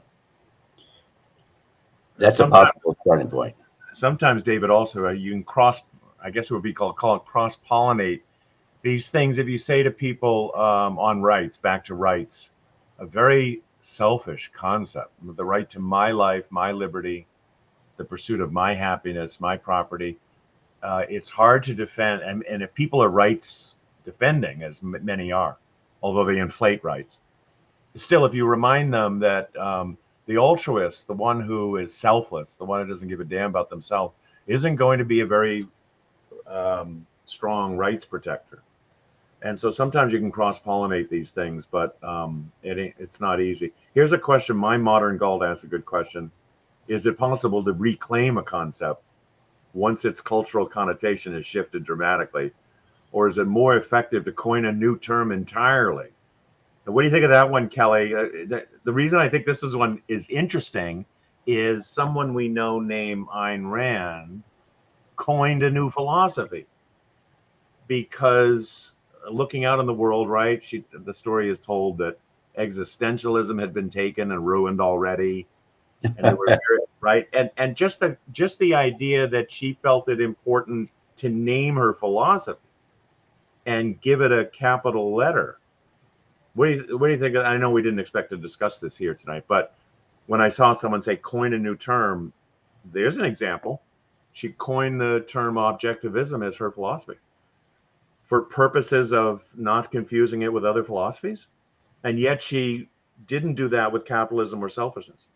that's a possible starting point. Sometimes, David, also you can I guess it would be called cross-pollinate these things. If you say to people on rights, back to rights, a very selfish concept, the right to my life, my liberty, the pursuit of my happiness, my property. It's hard to defend. And if people are rights defending, as many are, although they inflate rights, still, if you remind them that the altruist, the one who is selfless, the one who doesn't give a damn about themselves, isn't going to be a very strong rights protector. And so sometimes you can cross-pollinate these things, but it's not easy. Here's a question. My Modern Galt asks a good question. Is it possible to reclaim a concept once its cultural connotation has shifted dramatically? Or is it more effective to coin a new term entirely? And what do you think of that one, Kelly? The reason I think this one is interesting is someone we know named Ayn Rand coined a new philosophy, because looking out in the world, right? The story is told that existentialism had been taken and ruined already, and they were right. And just the idea that she felt it important to name her philosophy and give it a capital letter. What do you think? I know we didn't expect to discuss this here tonight, but when I saw someone say coin a new term, there's an example. She coined the term objectivism as her philosophy, for purposes of not confusing it with other philosophies. And yet she didn't do that with capitalism or selfishness.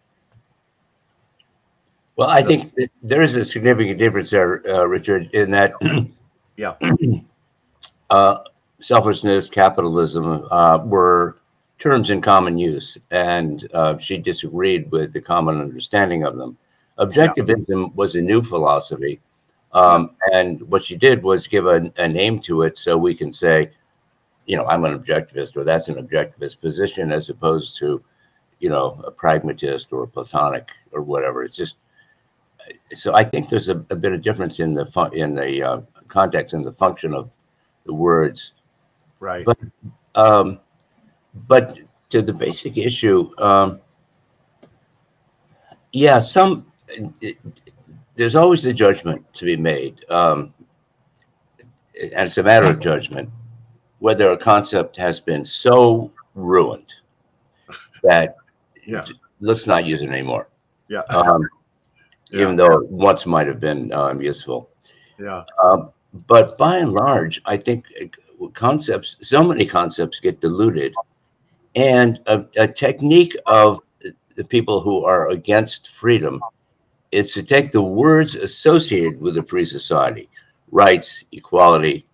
Well, I think there is a significant difference there, Richard, in that yeah, selfishness, capitalism were terms in common use, and she disagreed with the common understanding of them. Objectivism was a new philosophy. And what she did was give a name to it, so we can say, I'm an objectivist, or that's an objectivist position, as opposed to, a pragmatist or a Platonic or whatever. It's just, so I think there's a bit of difference in the context and the function of the words. Right. But to the basic issue, there's always a judgment to be made, and it's a matter of judgment whether a concept has been so ruined that let's not use it anymore. Even though it once might have been useful. But by and large, I think so many concepts get diluted, and a technique of the people who are against freedom is to take the words associated with a free society, rights, equality,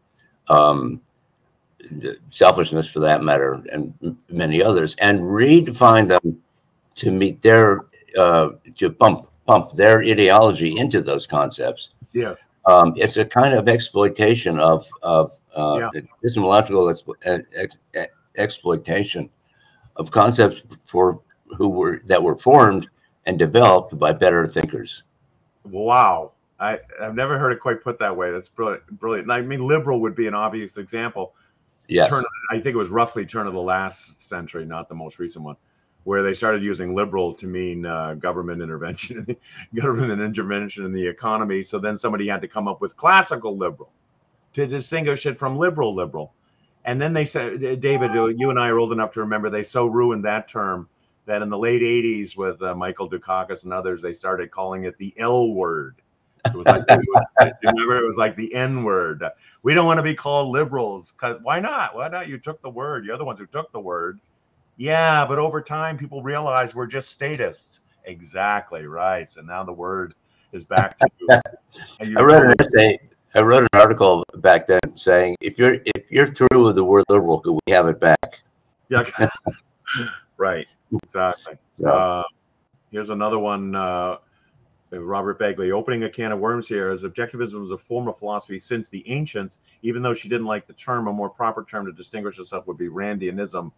selfishness for that matter, and many others, and redefine them to meet their, to pump their ideology into those concepts. It's a kind of exploitation of epistemological exploitation of concepts that were formed and developed by better thinkers. Wow. I've never heard it quite put that way. That's brilliant. I mean, liberal would be an obvious example. Yes. I think it was roughly turn of the last century, not the most recent one, where they started using liberal to mean government intervention in the economy. So then somebody had to come up with classical liberal to distinguish it from liberal. And then they said, David, you and I are old enough to remember, they so ruined that term that in the late 80s with Michael Dukakis and others, they started calling it the L word. It was like, remember, it was like the N word. We don't want to be called liberals. Why not? Why not? You took the word. You're the ones who took the word. Yeah, but over time, people realize we're just statists. Exactly right. So now the word is back to you. I read an essay. I wrote an article back then saying, if you're through with the word liberal, could we have it back? Yeah. Right. Exactly. So, Here's another one. Robert Begley, opening a can of worms here, as objectivism was a form of philosophy since the ancients, even though she didn't like the term, a more proper term to distinguish herself would be Randianism.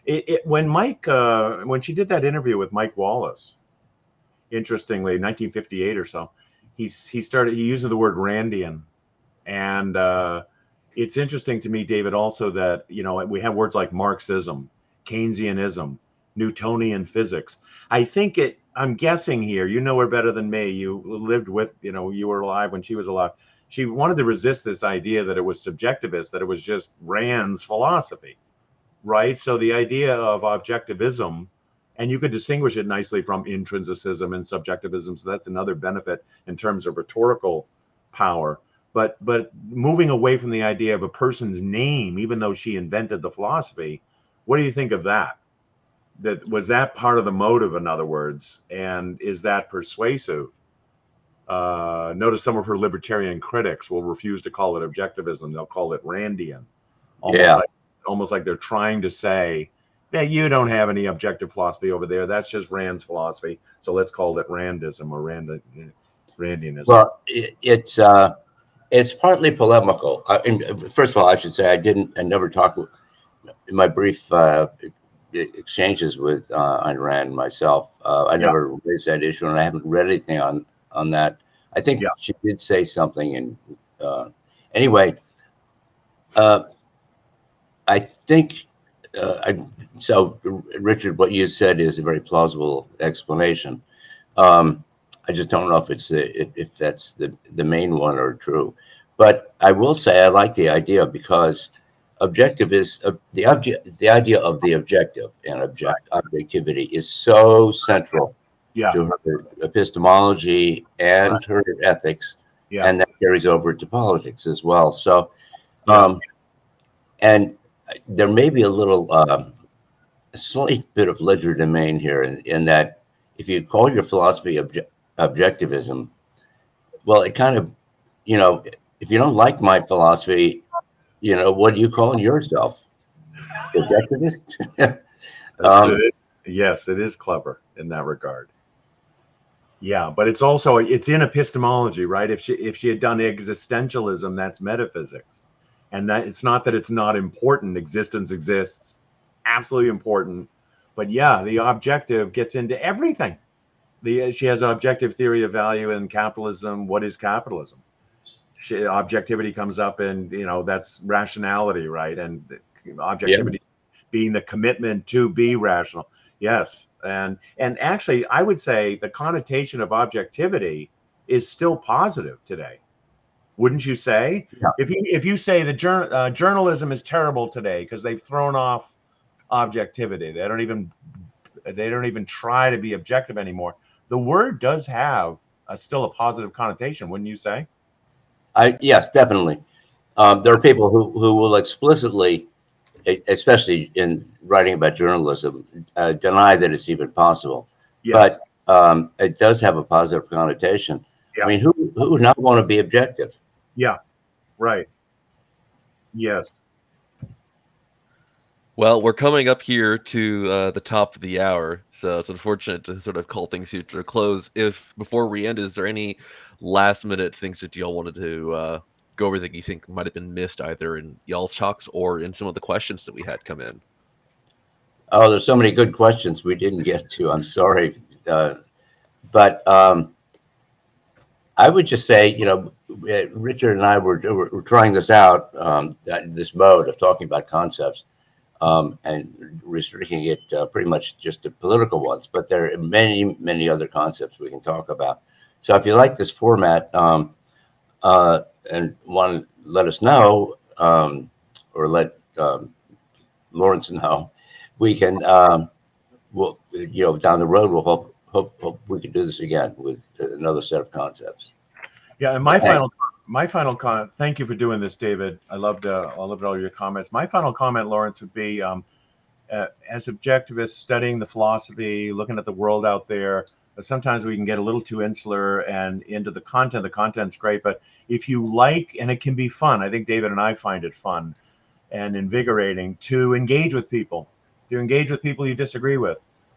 When she did that interview with Mike Wallace, interestingly, 1958 or so, he used the word Randian. And it's interesting to me, David, also that, we have words like Marxism, Keynesianism, Newtonian physics. I'm guessing here, you know her better than me. You lived with, you were alive when she was alive. She wanted to resist this idea that it was subjectivist, that it was just Rand's philosophy, right? So the idea of objectivism, and you could distinguish it nicely from intrinsicism and subjectivism. So that's another benefit in terms of rhetorical power. But moving away from the idea of a person's name, even though she invented the philosophy, what do you think of that? Was that part of the motive, in other words, and is that persuasive? Notice some of her libertarian critics will refuse to call it objectivism. They'll call it Randian. Almost like they're trying to say that you don't have any objective philosophy over there. That's just Rand's philosophy. So let's call it Randism or Randianism. Well, it's partly polemical. First of all, I should say I never talked in my brief exchanges with Ayn Rand myself. I never raised that issue, and I haven't read anything on that. I think she did say something, and anyway, I think so. Richard, what you said is a very plausible explanation. I just don't know if that's the main one or true. But I will say I like the idea, because objective is the idea of the objective and objectivity is so central to her epistemology and her ethics, and that carries over to politics as well. So, and there may be a slight bit of legerdemain here in that if you call your philosophy objectivism, well, it kind of, if you don't like my philosophy, what do you call yourself? Objectivist? Yes, it is clever in that regard. Yeah, but it's in epistemology, right? If she had done existentialism, that's metaphysics. And that it's not that it's not important. Existence exists, absolutely important. But the objective gets into everything. She has an objective theory of value in capitalism. What is capitalism? Objectivity comes up, and that's rationality, right? And objectivity being the commitment to be rational. Yes, and actually, I would say the connotation of objectivity is still positive today. Wouldn't you say? Yeah. If you say the journalism is terrible today because they've thrown off objectivity, they don't even try to be objective anymore. The word does have still a positive connotation, wouldn't you say? Yes, definitely. There are people who will explicitly, especially in writing about journalism, deny that it's even possible. Yes. But it does have a positive connotation. Yeah. I mean, who would not want to be objective? Yeah, right. Yes. Well, we're coming up here to the top of the hour, so it's unfortunate to sort of call things here to a close. Before we end, is there any last-minute things that y'all wanted to go over that you think might have been missed either in y'all's talks or in some of the questions that we had come in? Oh, there's so many good questions we didn't get to. I'm sorry. But I would just say, Richard and I were trying this out, this mode of talking about concepts. And restricting it pretty much just to political ones, but there are many, many other concepts we can talk about. So if you like this format and want to let us know or let Lawrence know, we can we'll, down the road, we'll hope we can do this again with another set of concepts. Yeah, and my final comment. Thank you for doing this, David. I loved all your comments. My final comment, Lawrence, would be as objectivists studying the philosophy, looking at the world out there. Sometimes we can get a little too insular and into the content. The content's great, but if you like, and it can be fun. I think David and I find it fun and invigorating to engage with people. To engage with people you disagree with.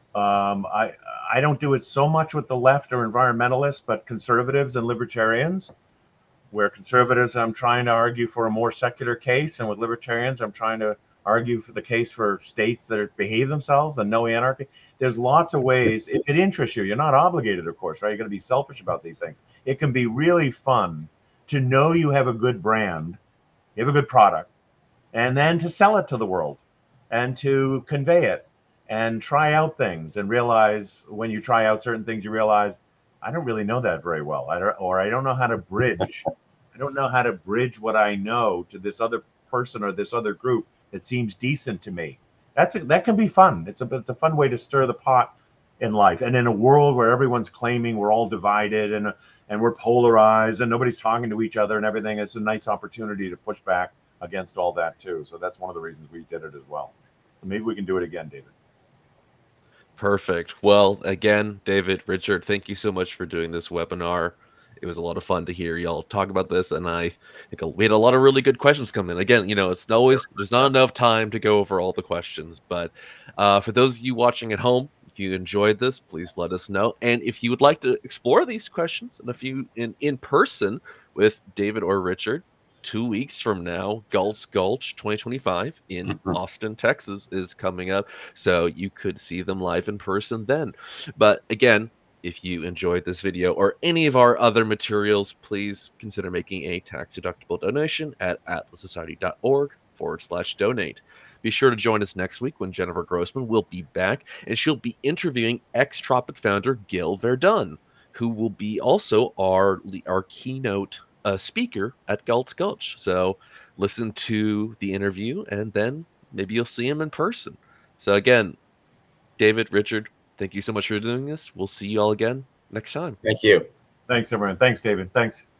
I don't do it so much with the left or environmentalists, but conservatives and libertarians. Where conservatives, I'm trying to argue for a more secular case, and with libertarians, I'm trying to argue for the case for states that behave themselves and no anarchy. There's lots of ways. If it interests you, you're not obligated, of course, right? You're going to be selfish about these things. It can be really fun to know you have a good brand, you have a good product, and then to sell it to the world and to convey it and try out things and realize when you try out certain things, you realize, I don't really know that very well. I don't know how to bridge. I don't know how to bridge what I know to this other person or this other group that seems decent to me. That can be fun. It's a fun way to stir the pot in life. And in a world where everyone's claiming we're all divided and we're polarized and nobody's talking to each other and everything, it's a nice opportunity to push back against all that too. So that's one of the reasons we did it as well. Maybe we can do it again, David. Perfect. Well, again, David, Richard, thank you so much for doing this webinar. It was a lot of fun to hear y'all talk about this, and I think we had a lot of really good questions come in. Again, it's always, there's not enough time to go over all the questions, but for those of you watching at home, if you enjoyed this, please let us know. And if you would like to explore these questions in person with David or Richard, 2 weeks from now, Galt's Gulch 2025 in Austin, Texas is coming up. So you could see them live in person then. But again, if you enjoyed this video or any of our other materials, please consider making a tax-deductible donation at atlassociety.org/donate. Be sure to join us next week when Jennifer Grossman will be back, and she'll be interviewing ex-Tropic founder Gil Verdun, who will be also our keynote speaker at Galt's Gulch. So listen to the interview and then maybe you'll see him in person. So again, David, Richard, thank you so much for doing this. We'll see you all again next time. Thank you. Thanks, everyone. Thanks, David. Thanks.